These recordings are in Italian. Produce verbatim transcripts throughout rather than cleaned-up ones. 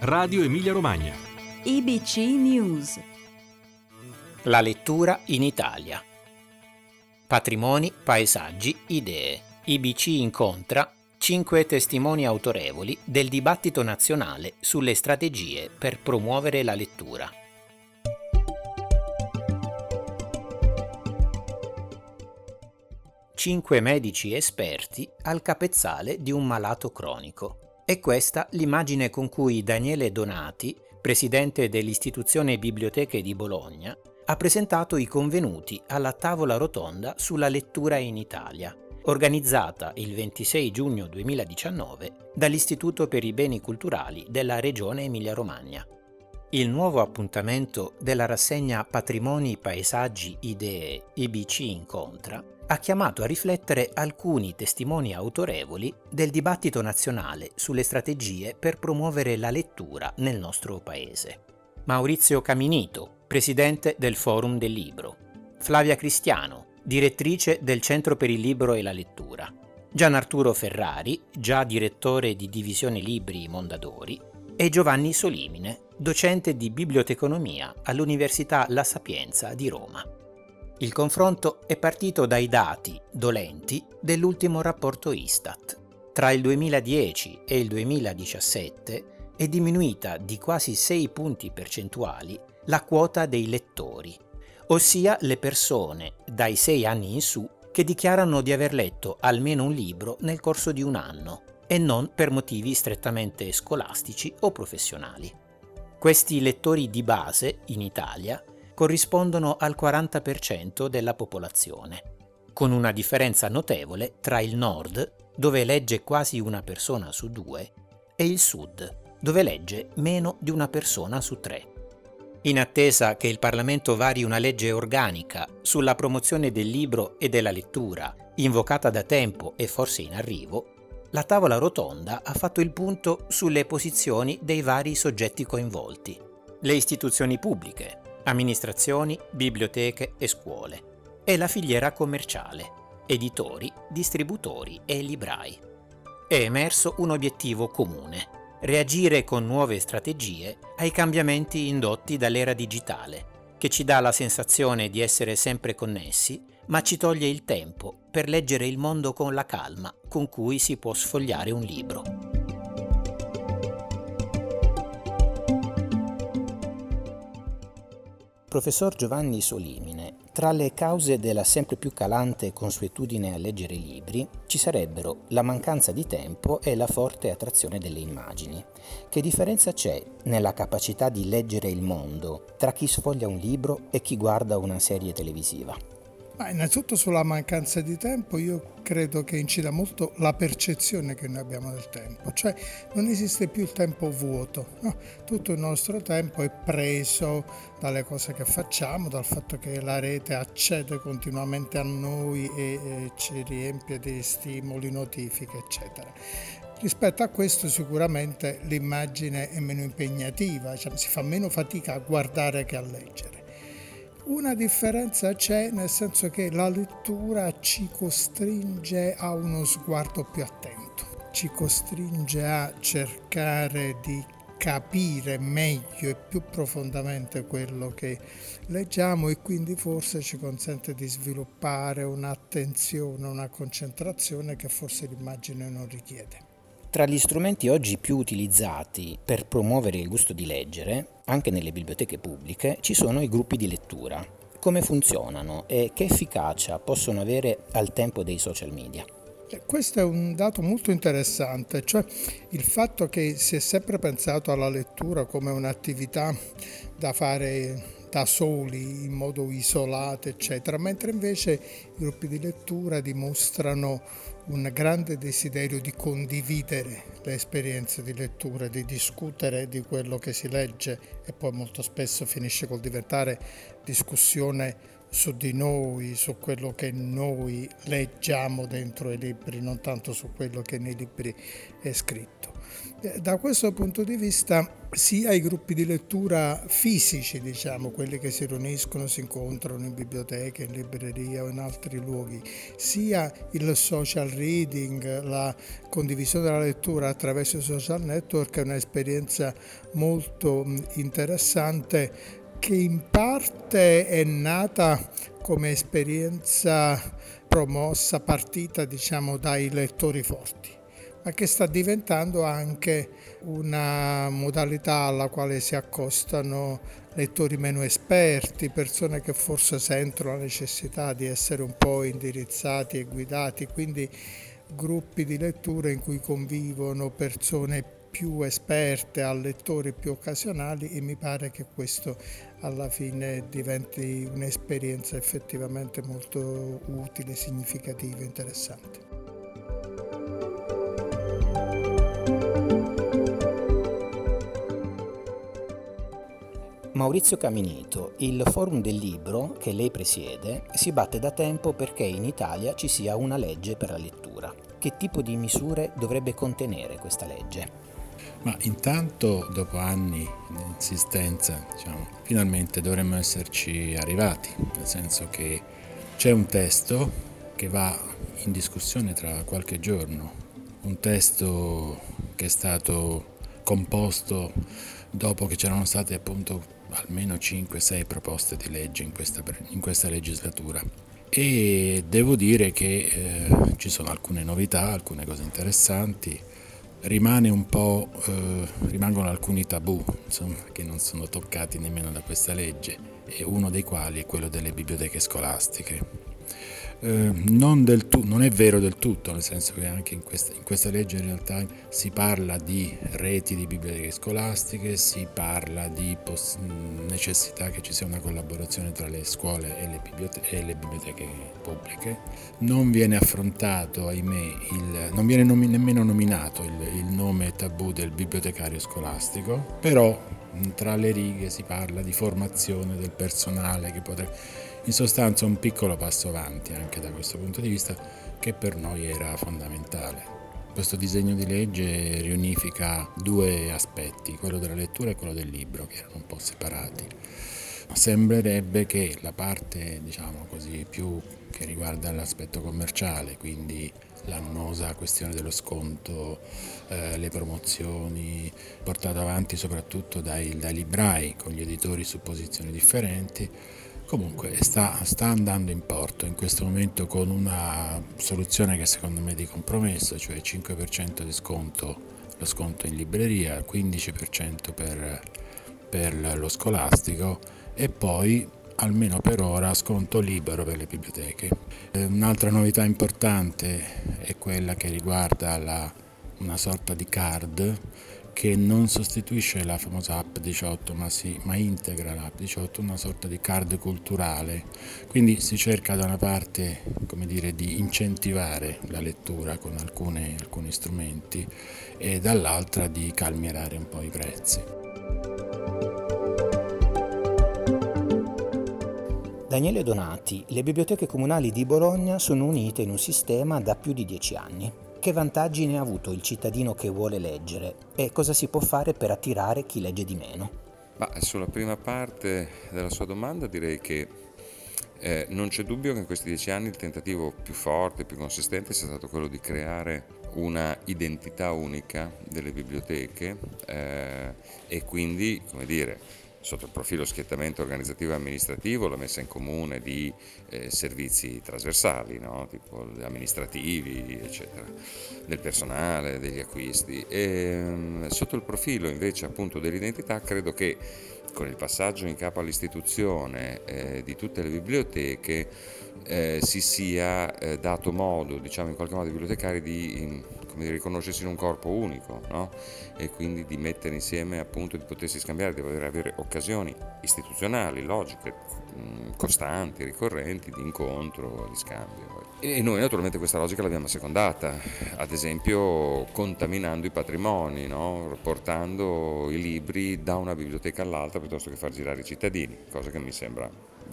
Radio Emilia Romagna. I B C News. La lettura in Italia. Patrimoni, paesaggi, idee. I B C incontra cinque testimoni autorevoli del dibattito nazionale sulle strategie per promuovere la lettura. Cinque medici esperti al capezzale di un malato cronico. È questa l'immagine con cui Daniele Donati, presidente dell'Istituzione Biblioteche di Bologna, ha presentato i convenuti alla tavola rotonda sulla lettura in Italia, organizzata il ventisei giugno duemiladiciannove dall'Istituto per i Beni Culturali della Regione Emilia-Romagna. Il nuovo appuntamento della rassegna Patrimoni, Paesaggi, Idee I B C incontra ha chiamato a riflettere alcuni testimoni autorevoli del dibattito nazionale sulle strategie per promuovere la lettura nel nostro paese. Maurizio Caminito, presidente del Forum del Libro; Flavia Cristiano, direttrice del Centro per il Libro e la Lettura; Gianarturo Ferrari, già direttore di Divisione Libri Mondadori; e Giovanni Solimine, docente di biblioteconomia all'Università La Sapienza di Roma. Il confronto è partito dai dati dolenti dell'ultimo rapporto Istat. Tra il duemiladieci e il duemiladiciassette è diminuita di quasi sei punti percentuali la quota dei lettori, ossia le persone dai sei anni in su che dichiarano di aver letto almeno un libro nel corso di un anno e non per motivi strettamente scolastici o professionali. Questi lettori di base in Italia corrispondono al quaranta per cento della popolazione, con una differenza notevole tra il nord, dove legge quasi una persona su due, e il sud, dove legge meno di una persona su tre. In attesa che il Parlamento vari una legge organica sulla promozione del libro e della lettura, invocata da tempo e forse in arrivo, la tavola rotonda ha fatto il punto sulle posizioni dei vari soggetti coinvolti: le istituzioni pubbliche, amministrazioni, biblioteche e scuole, e la filiera commerciale, editori, distributori e librai. È emerso un obiettivo comune: reagire con nuove strategie ai cambiamenti indotti dall'era digitale, che ci dà la sensazione di essere sempre connessi, ma ci toglie il tempo per leggere il mondo con la calma con cui si può sfogliare un libro. Professor Giovanni Solimine, tra le cause della sempre più calante consuetudine a leggere libri ci sarebbero la mancanza di tempo e la forte attrazione delle immagini. Che differenza c'è nella capacità di leggere il mondo tra chi sfoglia un libro e chi guarda una serie televisiva? Ma innanzitutto sulla mancanza di tempo io credo che incida molto la percezione che noi abbiamo del tempo, cioè non esiste più il tempo vuoto, no? Tutto il nostro tempo è preso dalle cose che facciamo, dal fatto che la rete accede continuamente a noi e, e ci riempie di stimoli, notifiche, eccetera. Rispetto a questo sicuramente l'immagine è meno impegnativa, cioè si fa meno fatica a guardare che a leggere. Una differenza c'è, nel senso che la lettura ci costringe a uno sguardo più attento, ci costringe a cercare di capire meglio e più profondamente quello che leggiamo e quindi forse ci consente di sviluppare un'attenzione, una concentrazione che forse l'immagine non richiede. Tra gli strumenti oggi più utilizzati per promuovere il gusto di leggere, anche nelle biblioteche pubbliche, ci sono i gruppi di lettura. Come funzionano e che efficacia possono avere al tempo dei social media? Questo è un dato molto interessante, cioè il fatto che si è sempre pensato alla lettura come un'attività da fare da soli, in modo isolato, eccetera, mentre invece i gruppi di lettura dimostrano un grande desiderio di condividere le esperienze di lettura, di discutere di quello che si legge e poi molto spesso finisce col diventare discussione su di noi, su quello che noi leggiamo dentro i libri, non tanto su quello che nei libri è scritto. Da questo punto di vista sia i gruppi di lettura fisici, diciamo, quelli che si riuniscono, si incontrano in biblioteca, in libreria o in altri luoghi, sia il social reading, la condivisione della lettura attraverso i social network è un'esperienza molto interessante che in parte è nata come esperienza promossa, partita diciamo dai lettori forti, ma che sta diventando anche una modalità alla quale si accostano lettori meno esperti, persone che forse sentono la necessità di essere un po' indirizzati e guidati, quindi gruppi di lettura in cui convivono persone più esperte a lettori più occasionali, e mi pare che questo alla fine diventi un'esperienza effettivamente molto utile, significativa, interessante. Maurizio Caminito, il Forum del Libro che lei presiede si batte da tempo perché in Italia ci sia una legge per la lettura. Che tipo di misure dovrebbe contenere questa legge? Ma intanto, dopo anni di insistenza, diciamo, finalmente dovremmo esserci arrivati, nel senso che c'è un testo che va in discussione tra qualche giorno, un testo che è stato composto dopo che c'erano state appunto almeno cinque sei proposte di legge in questa, in questa legislatura. E devo dire che eh, ci sono alcune novità, alcune cose interessanti. Rimane un po', eh, rimangono alcuni tabù, insomma, che non sono toccati nemmeno da questa legge, e uno dei quali è quello delle biblioteche scolastiche. Eh, non, del tu, non è vero del tutto, nel senso che anche in questa, in questa legge in realtà si parla di reti di biblioteche scolastiche, si parla di poss- necessità che ci sia una collaborazione tra le scuole e le, bibliote- e le biblioteche pubbliche. Non viene affrontato, ahimè, il, non viene nomi- nemmeno nominato il, il nome tabù del bibliotecario scolastico, però tra le righe si parla di formazione del personale che potrebbe... In sostanza un piccolo passo avanti anche da questo punto di vista, che per noi era fondamentale. Questo disegno di legge riunifica due aspetti, quello della lettura e quello del libro, che erano un po' separati. Sembrerebbe che la parte, diciamo così, più che riguarda l'aspetto commerciale, quindi l'annosa questione dello sconto, eh, le promozioni, portate avanti soprattutto dai, dai librai con gli editori su posizioni differenti, comunque sta, sta andando in porto in questo momento con una soluzione che secondo me è di compromesso, cioè cinque per cento di sconto, lo sconto in libreria, quindici per cento per, per lo scolastico e poi almeno per ora sconto libero per le biblioteche. Un'altra novità importante è quella che riguarda la, una sorta di card che non sostituisce la famosa app diciotto, ma, si, ma integra l'app diciotto, una sorta di card culturale. Quindi si cerca da una parte, come dire, di incentivare la lettura con alcune, alcuni strumenti e dall'altra di calmierare un po' i prezzi. Daniele Donati, le biblioteche comunali di Bologna sono unite in un sistema da più di dieci anni. Che vantaggi ne ha avuto il cittadino che vuole leggere e cosa si può fare per attirare chi legge di meno? Ma sulla prima parte della sua domanda direi che eh, non c'è dubbio che in questi dieci anni il tentativo più forte, più consistente sia stato quello di creare una identità unica delle biblioteche eh, e quindi, come dire, sotto il profilo schiettamento organizzativo e amministrativo, la messa in comune di eh, servizi trasversali, no? Tipo amministrativi, eccetera, del personale, degli acquisti. E, sotto il profilo invece appunto dell'identità, credo che con il passaggio in capo all'istituzione eh, di tutte le biblioteche eh, si sia eh, dato modo, diciamo in qualche modo, ai bibliotecari di in, come di riconoscersi in un corpo unico, no? E quindi di mettere insieme, appunto, di potersi scambiare, di poter avere occasioni istituzionali, logiche, costanti, ricorrenti, di incontro, di scambio. E noi naturalmente questa logica l'abbiamo assecondata, ad esempio contaminando i patrimoni, no? Portando i libri da una biblioteca all'altra piuttosto che far girare i cittadini, cosa che mi sembra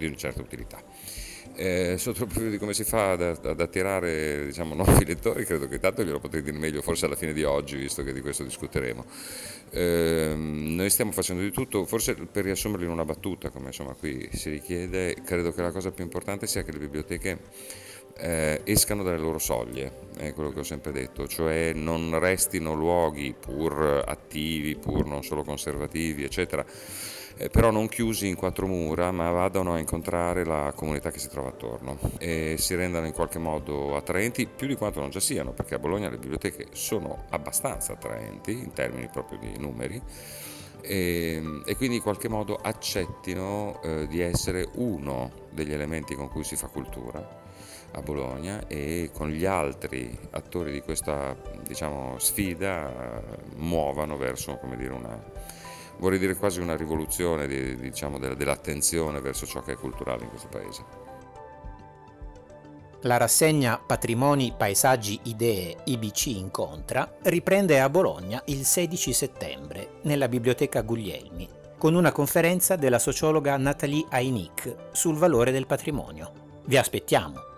di una certa utilità. Eh, sotto il profilo di come si fa ad, ad attirare, diciamo, nuovi lettori, credo che tanto glielo potrei dire meglio forse alla fine di oggi, visto che di questo discuteremo. Eh, noi stiamo facendo di tutto, forse per riassumerlo in una battuta, come insomma qui si richiede, credo che la cosa più importante sia che le biblioteche eh, escano dalle loro soglie, è quello che ho sempre detto, cioè non restino luoghi pur attivi, pur non solo conservativi, eccetera, Eh, però non chiusi in quattro mura, ma vadano a incontrare la comunità che si trova attorno e si rendano in qualche modo attraenti, più di quanto non già siano, perché a Bologna le biblioteche sono abbastanza attraenti in termini proprio di numeri, e, e quindi in qualche modo accettino eh, di essere uno degli elementi con cui si fa cultura a Bologna, e con gli altri attori di questa, diciamo, sfida eh, muovano verso, come dire, una, vorrei dire quasi una rivoluzione di, diciamo, dell'attenzione verso ciò che è culturale in questo paese. La rassegna Patrimoni, Paesaggi, Idee I B C Incontra riprende a Bologna il sedici settembre nella Biblioteca Guglielmi con una conferenza della sociologa Nathalie Aynick sul valore del patrimonio. Vi aspettiamo!